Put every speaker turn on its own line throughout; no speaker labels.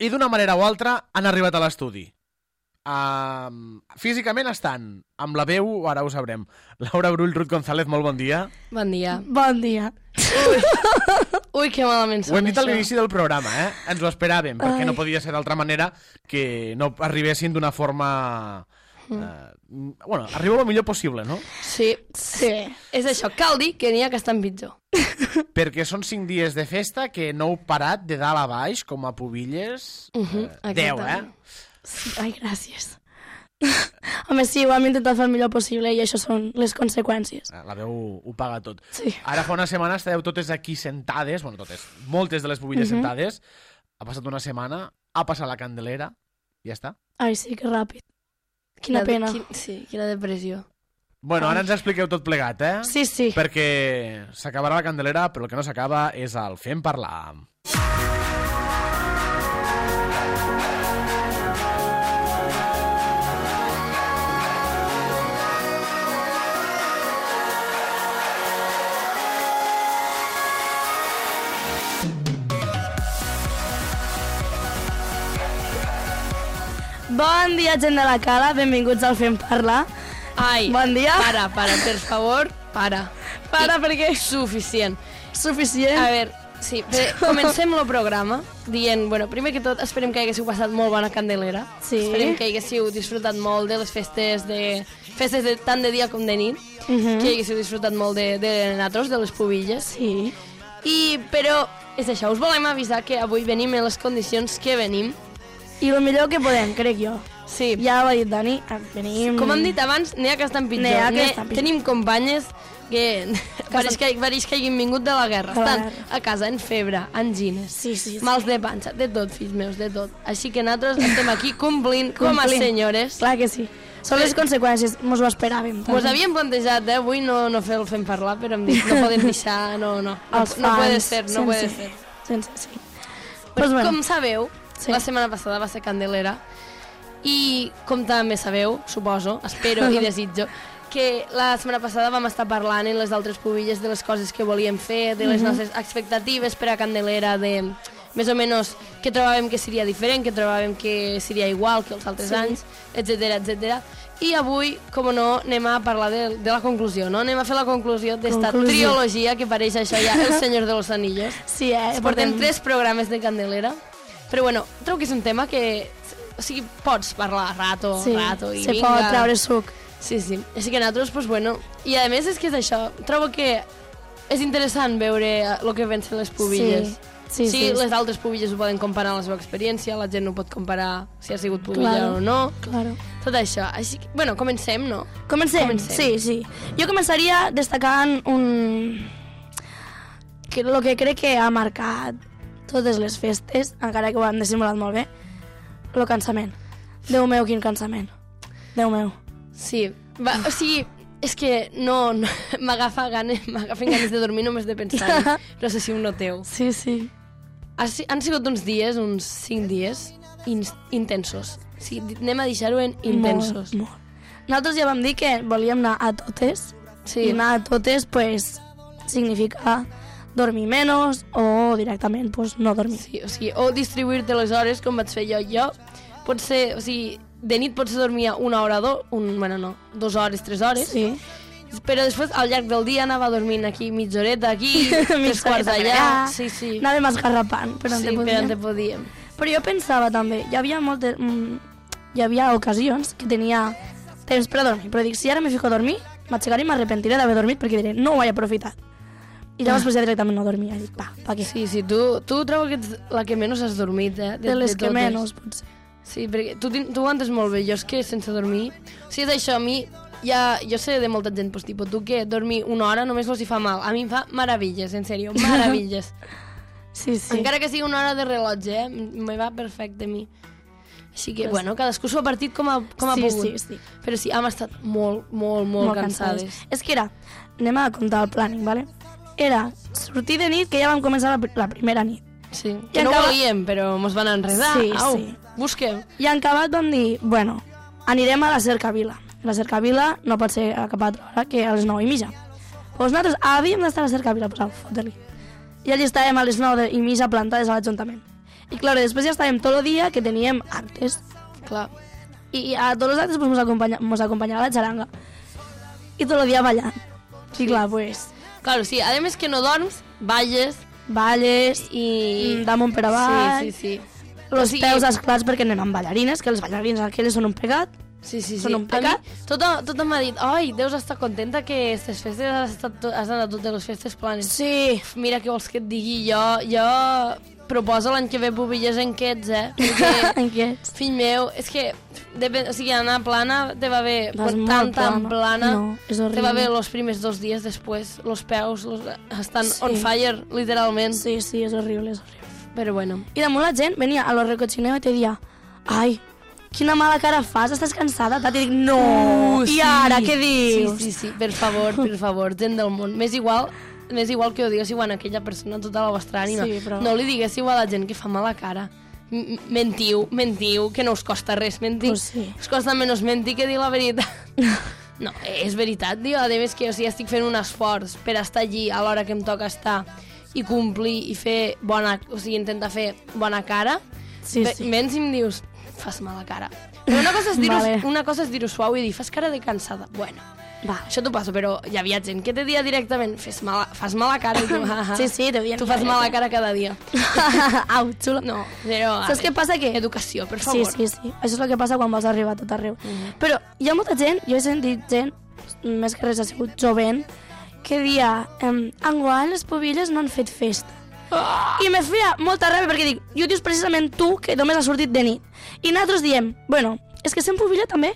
i d'una manera o altra han arribat a l'estudi. Físicament estan amb la veu, ara ho sabrem. Laura Brull, Ruth González, molt bon dia.
Bon dia.
Bon dia.
Ui, que malament sona.
Ho hem dit a l'inici del programa, Ens ho esperàvem, perquè no podia ser d'altra manera que no arribessin d'una forma... arribeu el millor possible, no?
Sí. És això, cal dir que n'hi ha que estan pitjor.
Perquè són 5 dies de festa que no heu parat de dalt a baix, com a pubilles. 10,
Sí, ai, gràcies. Home, sí, ho hem intentat fer el millor possible i això són les conseqüències.
La veu ho paga tot.
Sí.
Ara fa una setmana estàveu totes aquí sentades, moltes de les pubilles sentades. Ha passat una setmana, ha passat la Candelera, i ja està.
Ai, sí, que ràpid. Quina pena.
Sí, quina depressió.
Bueno, ara ens expliqueu tot plegat,
Sí.
Perquè s'acabarà la Candelera, però el que no s'acaba és el Fem Parlar.
Bon dia, gent de la Cala, benvinguts al Fem Parlar.
Ai,
bon dia.
Para, per favor, para.
Para, perquè...
Suficient.
Suficient?
A veure, sí, comencem el programa dient, bueno, primer que tot, esperem que haguéssiu passat molt bona Candelera.
Sí.
Esperem que haguéssiu disfrutat molt de les festes tant de dia com de nit, que haguéssiu disfrutat molt de nosaltres, de les pubilles.
Sí.
Però és això, us volem avisar que avui venim en les condicions que venim.
I el millor que podem, crec jo.
Sí.
Ja ho ha dit Dani, venim...
Com hem dit abans, n'hi ha que estan pitjor. Tenim companyes que pareix que hagin vingut de la guerra. Estan a casa en febre, angines, mals de panxa, de tot, fills meus, de tot. Així que nosaltres estem aquí complint com a senyores.
Clar que sí. Són les conseqüències, mos ho esperàvem.
Mos havíem plantejat, avui no fer el Fem Parlar, però hem dit, no podem deixar, no puede ser, no puede ser.
Sí.
Com sabeu, la setmana passada va ser Candelera, i com també sabeu, suposo, espero i desitjo, que la setmana passada vam estar parlant en les altres pubilles de les coses que volíem fer, de les nostres expectatives per a Candelera, de més o menys que trobàvem que seria diferent, que trobàvem que seria igual que els altres anys, etc. I avui, com no, anem a parlar de la conclusió, no? Anem a fer la conclusió d'esta trilogia que pareix això ja, El Senyor de los Anillos.
Sí,
Portem 3 programes de Candelera, però bueno, trobo que és un tema que, o sigui, pots parlar rato, i vinga.
Se pot treure suc.
Sí. Així que nosaltres, doncs, bueno, i a més és que és això, trobo que és interessant veure el que pensen les pubilles. Sí, les altres pubilles ho poden comparar amb la seva experiència, la gent no pot comparar si ha sigut pubilla o no.
Claro.
Tot això. Així que, bueno, comencem, no?
Comencem. Sí. Jo començaria destacant el que crec que ha marcat totes les festes, encara que ho han dissimulat molt bé, el cansament. Déu meu, quin cansament. Déu meu.
Sí, o sigui, és que no m'agafen ganes de dormir només de pensar. No sé si un noteu.
Sí.
Han sigut uns dies, uns 5 dies, intensos. Sí, anem a deixar-ho en intensos.
Molt. Nosaltres ja vam dir que volíem anar a totes, i anar a totes, pues, significa dormir menys o directament pues, no dormir.
Sí, o distribuir-te les hores com vaig fer jo. Pot ser, de nit potser dormia 1 hora, 2 hores, 3 hores. Sí. Però després, al llarg del dia, anava dormint aquí mitja horeta, aquí, 3 quarts allà. Sí.
Anàvem esgarrapant, però
on te podíem.
Però jo pensava també, hi havia ocasions que tenia temps per a dormir, però dic, si ara me fico a dormir, m'aixecaré i m'arrepentiré d'haver dormit perquè diré, no ho he aprofitat. I llavors ja directament no dormia. I dic, pa què?
Sí, tu trobo que ets la que menys has dormit,
de les que menys, potser.
Sí, perquè tu ho aguantes molt bé, jo és que sense dormir... O sigui, és això, a mi, jo sé de molta gent, pues, tipus, tu que dormir 1 hora només els hi fa mal. A mi em fa meravilles, en sèrio, meravilles.
Sí.
Encara que sigui 1 hora de rellotge, me va perfecte a mi. Així que, bueno, cadascú s'ho ha partit com ha pogut.
Sí.
Però sí, hem estat molt cansades.
És que anem a comptar el planning, ¿vale? Era sortir de nit, que ja vam començar la primera nit.
Sí, que no volíem, però mos van enredar.
Sí.
Busquem.
I en acabat vam dir, bueno, anirem a la Cercavila. La Cercavila no pot ser a cap altra hora que a les 9:30. Doncs nosaltres havíem d'estar a la Cercavila, pues au, fot-li. I allà estàvem a les 9:30 plantades a l'Ajuntament. I, clar, després ja estàvem tot el dia que teníem actes.
Clar.
I a tots els actes pues, mos acompanyava la xaranga. I tot el dia ballant. Sí, clar, pues...
Claro, sí, a més que no dorms, balles
i damunt per avall.
Sí.
Los peus esclats perquè anem amb ballarines, que les ballarines aquelles són un pecat.
Sí.
Són un pecat.
A mi, tothom m'ha dit, oi, deus estar contenta que aquestes festes has anat a totes les festes planes.
Sí.
Mira, què vols que et digui? Jo proposo l'any que ve pubilles en Quets,
En Quets.
Fill meu, és que o sigui, anar plana te va bé, tan plana,
no, és horrible.
te va bé los primers 2 dies, després los peus estan on fire, literalment.
Sí, és horrible.
Però bueno.
I damunt la gent venia a lo recochineo i te dia, ai, quina mala cara fas, estàs cansada? I dic, no, i ara, què dius?
Sí, per favor, gent del món. M'és igual que ho diguéssiu a aquella persona tota la vostra ànima.
Sí, però...
No li diguéssiu a la gent que fa mala cara. Mentiu, que no us costa res mentir.
Pues sí.
Us costa menys mentir que dir la veritat. No, és veritat, tio. A més que estic fent un esforç per estar allí a l'hora que em toca estar i complir i fer intentar fer bona cara.
Sí.
Menys si em dius, fas mala cara. Però una cosa és dir-ho suau i dir, fas cara de cansada. Bueno, això t'ho passo, però hi havia gent que te dia directament, fas mala cara. I tu,
sí, te dient.
Tu fas mala cara cada dia.
Au, xulo.
No, però...
Saps què passa? Que...
Educació, per favor.
Sí. Això és el que passa quan vols arribar a tot arreu. Però hi ha molta gent, jo he sentit gent, més que res ha sigut jovent, que dia, enguany les pubilles no han fet festa. I me feia molta ràbia perquè dic, jo dius precisament tu que només has sortit de nit. I nosaltres diem, bueno, és que sent pubilla també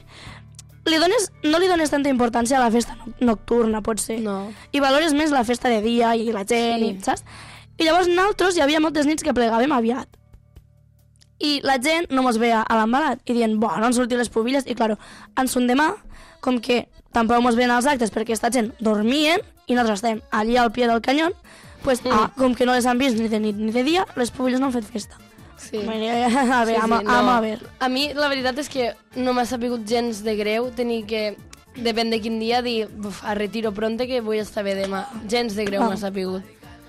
no li dones tanta importància a la festa nocturna, potser.
No.
I valores més la festa de dia i la gent, saps? I llavors nosaltres hi havia moltes nits que plegàvem aviat. I la gent no mos veia a l'embalat i dient, no han sortit les pubilles. I, claro, ens un demà, com que tampoc mos veien als actes perquè aquesta gent dormien i nosaltres estem allí al pie del canyón, pues, com que no les han vist ni de nit ni de dia, les pubilles no han fet festa.
Sí.
A veure.
A mi la veritat és que no m'ha sapigut gens de greu tenir que, depèn de quin dia, dir a retiro pronte que vull estar bé demà. Gens de greu m'ha sapigut.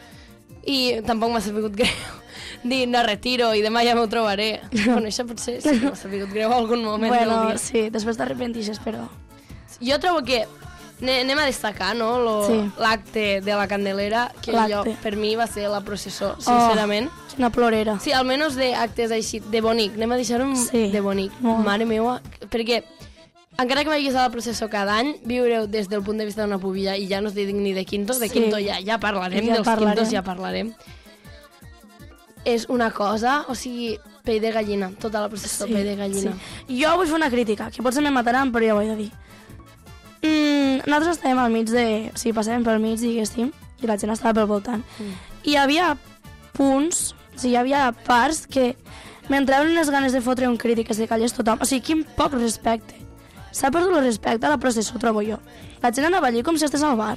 I tampoc m'ha sapigut greu dir no retiro i demà ja m'ho trobaré. Bueno, això potser sí que m'ha sapigut greu algun moment del dia.
Bueno, sí, després t'arrepentixes, però...
Jo trobo que anem a destacar, no?, l'acte de la Candelera, que per mi va ser la processó, sincerament.
Quina plorera.
Sí, almenys d'actes així, de bonic. Anem a deixar-ho de bonic. Mare meva, perquè encara que vagis a la processó cada any, viure-ho des del punt de vista d'una pubilla, i ja no es dic ni de quintos, de quinto ja parlarem, dels quintos ja parlarem. És una cosa, o sigui, pell de gallina, tota la processó, pell de gallina.
Jo vull fer una crítica, que potser me mataran, però ja ho he de dir. Nosaltres estàvem al mig de... O sigui, passàvem pel mig, diguéssim, i la gent estava pel voltant. I hi havia punts, o sigui, hi havia parts que m'entraven unes ganes de fotre un crit i que se callés tothom. O sigui, quin poc respecte. S'ha perdut el respecte a la processó, trobo jo. La gent anava allí com si estigués al bar.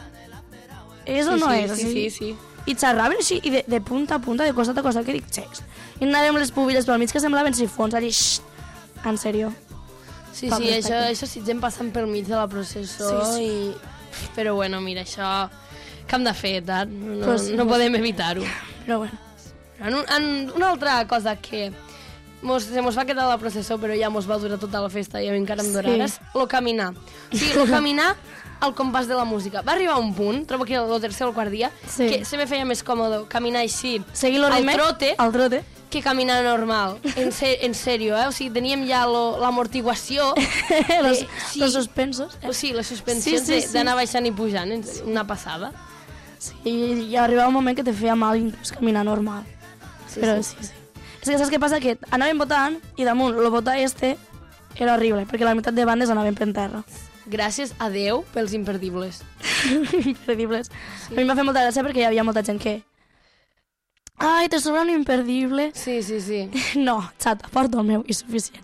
És o no és?
Sí.
I xerraven així, i de punta a punta, de costat a costat, que dic, xecs. I anàvem les pubilles pel mig que semblaven sifons, allí, en sèrio.
Sí, això sí, gent passant pel mig de la processó i... Però bueno, mira, això... Que hem de fer, tant? No podem evitar-ho.
Però bueno.
Una altra cosa que se mos va quedar la processó, però ja mos va durar tota la festa i a mi encara em durarà, és lo caminar. O sigui, lo caminar al compàs de la música. Va arribar un punt, trobo que el tercer o el quart dia, que se me feia més còmode caminar així, al trote, que caminar normal, en sèrio, O sigui, teníem ja l'amortiguació...
Los suspensos.
Sí, les suspensions d'anar baixant i pujant, una passada.
Sí, i arribava un moment que te feia mal inclús caminar normal. Però sí. És que saps què passa? Que anàvem votant i damunt el votar era horrible, perquè la meitat de bandes anaven per terra.
Gràcies a Déu pels imperdibles.
Imperdibles. A mi em va fer molta gràcia perquè hi havia molta gent que... Ai, te sobra un imperdible.
Sí.
No, xata, porta el meu i suficient.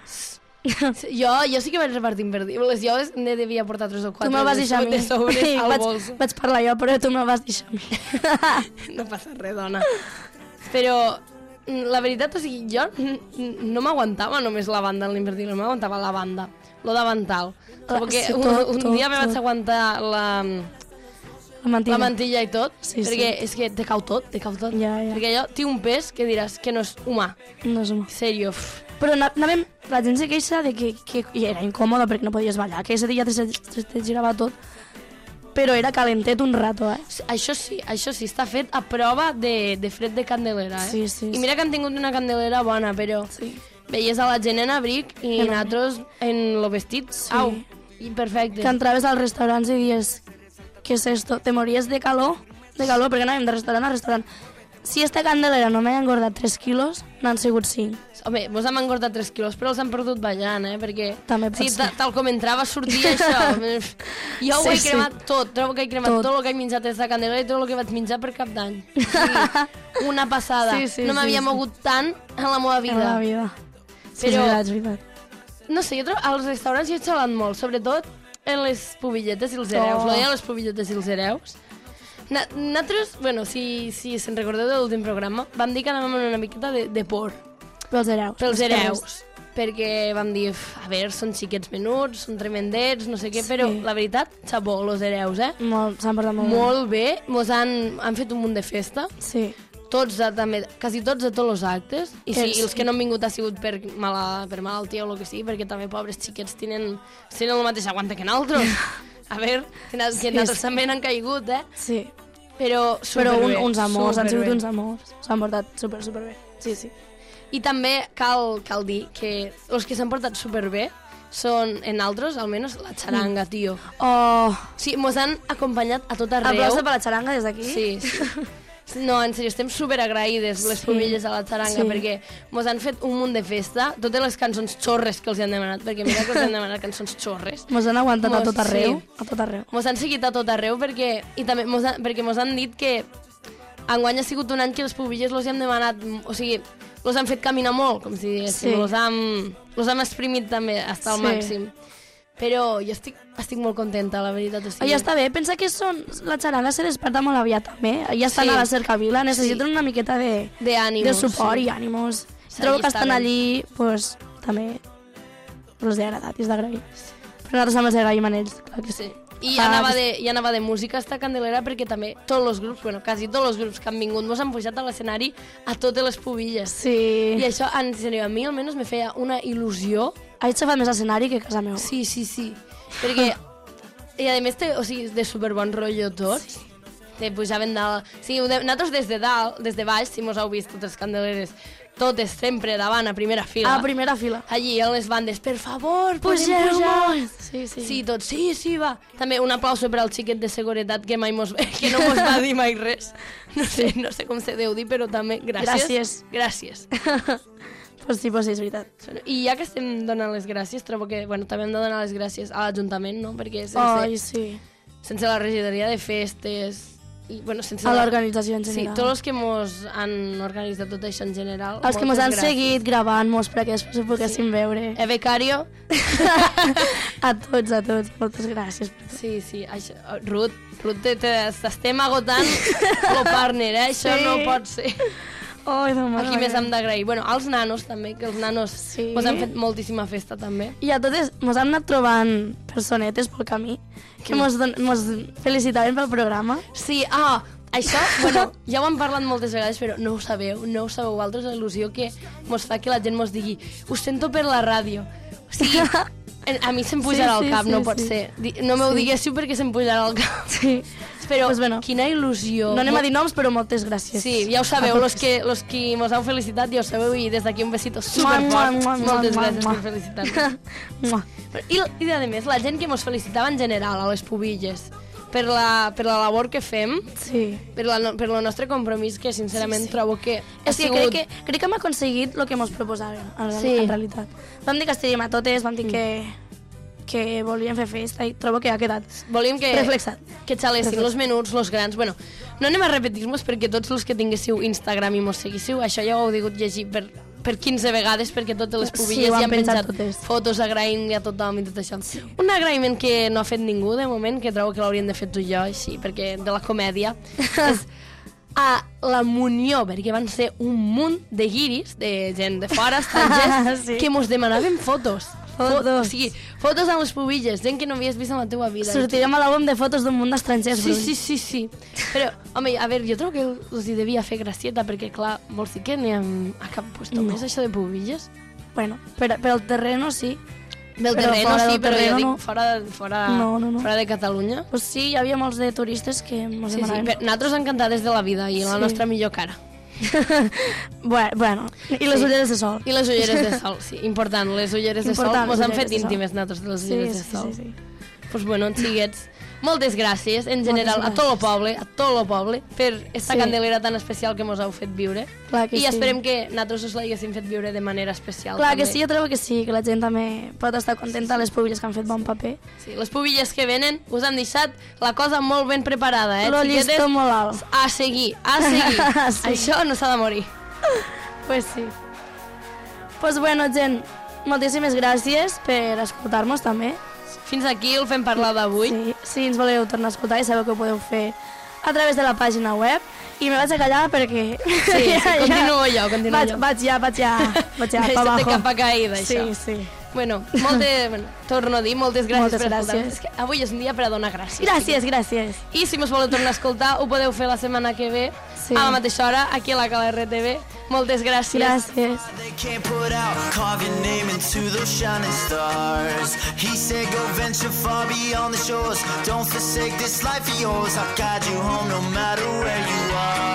Jo sí que vaig repartir imperdibles. Jo ne devia portar 3 o 4
tu me'l vas deixar a mi.
De sobres al bols.
Vaig parlar jo, però tu me'l vas deixar a mi.
No passa res, dona. Però la veritat, o sigui, jo no m'aguantava només la banda en l'imperdible, m'aguantava la banda, lo davantal. Perquè un dia me vaig aguantar
mantilla.
La mantilla i tot,
Sí,
perquè
sí.
és que te cau tot.
Ja.
Perquè allò té un pes que diràs que no és humà.
No és humà.
Sèrio.
Però anàvem, la gent se queixa de que i era incòmode perquè no podies ballar, que ese dia te girava tot, però era calentet un rato,
Això sí, està fet a prova de fred de Candelera,
Sí.
I mira que han tingut una Candelera bona, però veies a la gent en abric i nosaltres en lo vestit, au, i perfecte.
Que entraves als restaurants i dies, què és esto? Te mories de calor, perquè anàvem de restaurant a restaurant. Si esta Candelera no m'ha engordat 3 quilos, n'han sigut 5.
Home, mos hem engordat 3 quilos, però els hem perdut ballant, perquè...
També pot ser.
Tal com entrava sortia això. Jo ho he cremat tot, trobo que he cremat tot el que he menjat des de Candelera i tot el que vaig menjar per cap d'any. Una passada. No m'havia mogut tant en la meva vida.
En la vida. Sí,
Però,
és veritat.
no sé, jo trobo, als restaurants jo he xalat molt, sobretot en les pubilletes i els hereus. Lo de les pubilletes i els hereus. Nosaltres, bueno, si se'n recordeu de l'últim programa, vam dir que anàvem una miqueta de por.
Pels hereus.
Pels hereus. Perquè vam dir, a veure, són xiquets menuts, són tremendets, no sé què, però la veritat, xapó, los hereus,
S'han portat
molt bé. Mos han fet un munt de festa.
Sí.
Tots, també, quasi tots de tots els actes. I els que no han vingut ha sigut per malaltia o el que sigui, perquè també pobres xiquets tenen el mateix aguante que nosaltres. A veure, que nosaltres també n'han caigut,
Sí.
Però superbé.
Uns amors, han sigut uns amors. S'han portat superbé. Sí.
I també cal dir que els que s'han portat superbé són, en altres, almenys, la xaranga, tio.
Oh!
Sí, mos han acompanyat a tot arreu.
Aplausos per la xaranga des d'aquí.
Sí. No, en sèrio, estem superagraïdes, les pubilles a la xaranga, perquè mos han fet un munt de festa, totes les cançons xorres que els han demanat, perquè mira que els han demanat cançons xorres.
Mos han aguantat a tot arreu. A tot arreu.
Mos han seguit a tot arreu perquè mos han dit que enguany ha sigut un any que les pubilles los han demanat, o sigui, los han fet caminar molt, com si diguéssim, los hem exprimit també fins al màxim. Però jo estic molt contenta, la veritat.
Ja està bé, pensa que la xaranga se desperta molt aviat també. Ja estan a la cercavila, necessiten una miqueta de suport i ànimos. Trobo que estan allí, doncs, també els he agradat i és d'agrair. Però nosaltres també els agraïm a ells, clar que sí.
I anava de música esta Candelera perquè també tots els grups, quasi tots els grups que han vingut mos han pujat a l'escenari a totes les pubilles.
Sí.
I això, en sèrio, a mi almenys me feia una il·lusió.
Ha xafat més escenari que a casa meva.
Sí. Perquè, i a més, de superbon rotllo tots. Te pujaven dalt. Sí, nosaltres des de dalt, des de baix, si mos heu vist totes les Candeleres, totes sempre davant, a primera fila.
A primera fila.
Allí, a les bandes, per favor, podem pujar. Sí, tots, sí, va. També un aplauso per al xiquet de seguretat que no mos va dir mai res. No sé com se deu dir, però també gràcies. Pues sí, és veritat. I ja que estem donant les gràcies, trobo que també hem de donar les gràcies a l'Ajuntament, no? Perquè sense la regidoria de festes i, sense
a l'organització en general.
Sí, tots els que mos han organitzat tot això en general.
Els que mos han seguit gravant-mos perquè després ho poguéssim veure.
Becario.
A tots, moltes gràcies.
Sí, Ruth, t'estem agotant el partner, això no pot ser. Aquí més hem d'agrair. Als nanos també, que els nanos mos han fet moltíssima festa també. I
a totes mos han anat trobant personetes pel camí que mos felicitaven pel programa.
Sí, això, ja ho hem parlat moltes vegades, però no ho sabeu vosaltres, la il·lusió que mos fa que la gent mos digui ho sento per la ràdio. O sigui, a mi se'm pujarà al cap, no pot ser. No m'ho diguéssiu perquè se'm pujarà al cap.
Sí.
Però quina il·lusió.
No anem a dir noms, però moltes gràcies.
Sí, ja ho sabeu, los que mos heu felicitat ja ho sabeu i des d'aquí un besito superfort. Moltes gràcies per felicitar-nos. I a més, la gent que mos felicitava en general a les pubilles per la labor que fem, per el nostre compromís, que sincerament trobo que ha sigut...
Crec que hem aconseguit el que mos proposàvem, en realitat. Vam dir que estaríem a totes, vam dir que volíem fer festa i trobo que ha quedat reflexat.
Que xalessin los menuts, los grans. No anem a repetir-nos perquè tots els que tinguéssiu Instagram i mos seguíssiu, això ja ho heu digut llegir per 15 vegades perquè totes les pubilles ja han penjat fotos agraint a tothom i tot això. Un agraïment que no ha fet ningú de moment, que trobo que l'haurien de fer tu i jo, així, perquè de la comèdia, és a la Munió, perquè van ser un munt de guiris, de gent de fora, estrangers,
Sí.
que mos demanaven fotos.
Fotos.
O sigui, fotos amb les pubilles, gent que no havies vist en la teua vida.
Sortirem a l'àlbum de fotos d'un munt d'estrangers,
Sí,
Bruni.
sí. Però, home, a veure, jo trobo que us hi devia fer gracieta, perquè, clar, vols dir que anem a cap puesto
No.
més, això de pubilles?
Bueno, per el terreno sí.
Del
Però
terreno
fora
sí,
del
però
terreno
jo dic
no.
fora
No.
fora de Catalunya.
Pues sí, hi havia molts de turistes que mos
Sí,
demanaven.
però nosaltres encantades de la vida i la
Sí.
nostra millor cara.
Bueno, i les
Sí.
ulleres de sol.
I les ulleres de sol, sí, important, les ulleres de sol.
Important,
Mos
les
han fet
ulleres de sol.
íntimes nosaltres de les ulleres de sol.
Sí.
Pues bueno, xiguets, moltes gràcies, en general,
Moltes
a tot el poble, per esta
Sí.
candelera tan especial que mos heu fet viure.
Clar que
I
sí.
esperem que nosaltres us l'haguéssim fet viure de manera especial.
Clar
també.
que sí, jo trobo que sí, que la gent també pot estar contenta, les pubilles que han fet bon paper.
Sí, les pubilles que venen us han deixat la cosa molt ben preparada,
Lo
xiquetes?
llistó molt alt.
A seguir, a seguir.
Sí.
Això no s'ha de morir.
Pues sí. Pues bueno, gent, moltíssimes gràcies per escoltar-nos també.
Fins aquí el fem parlar d'avui.
Sí, si ens voleu tornar a escoltar ja sabeu que ho podeu fer a través de la pàgina web. I me vaig a callar perquè...
Sí, continuo jo.
Vaig ja
Deixa't
pa abajo.
de capa caïda, això.
Sí.
Bueno, torno a dir, moltes gràcies
Moltes
per
gràcies.
escoltar-nos. És que avui és un dia per a donar gràcies.
Gràcies.
I si mos voleu tornar a escoltar, ho podeu fer la setmana que ve,
Sí.
a la mateixa hora, aquí a la Cala RTV. Moltes gràcies.
Gràcies.
They can't put out, carve your name into those shining stars. He said go venture far beyond the shores. Don't forsake this life of yours. I'll guide you home no matter where you are.